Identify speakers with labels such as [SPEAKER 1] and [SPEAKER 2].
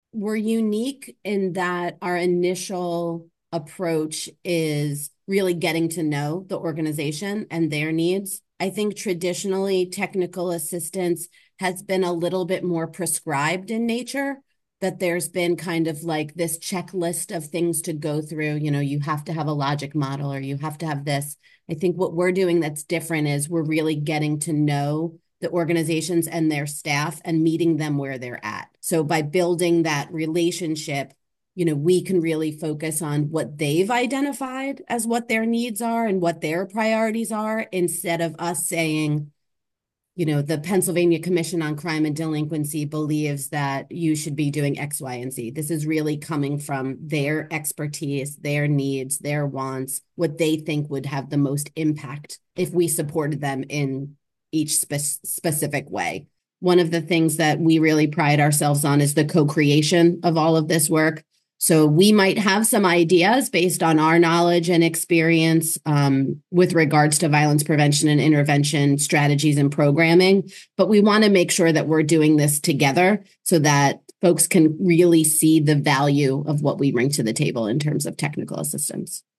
[SPEAKER 1] We're unique in that our initial approach is really getting to know the organization and their needs. I think traditionally technical assistance has been a little bit more prescribed in nature, that there's been kind of like this checklist of things to go through. You know, you have to have a logic model or you have to have this. I think what we're doing that's different is we're really getting to know the organizations and their staff and meeting them where they're at. So by building that relationship, you know, we can really focus on what they've identified as what their needs are and what their priorities are instead of us saying, you know, the Pennsylvania Commission on Crime and Delinquency believes that you should be doing X, Y, and Z. This is really coming from their expertise, their needs, their wants, what they think would have the most impact if we supported them in each specific way. One of the things that we really pride ourselves on is the co-creation of all of this work. So we might have some ideas based on our knowledge and experience with regards to violence prevention and intervention strategies and programming, but we want to make sure that we're doing this together so that folks can really see the value of what we bring to the table in terms of technical assistance.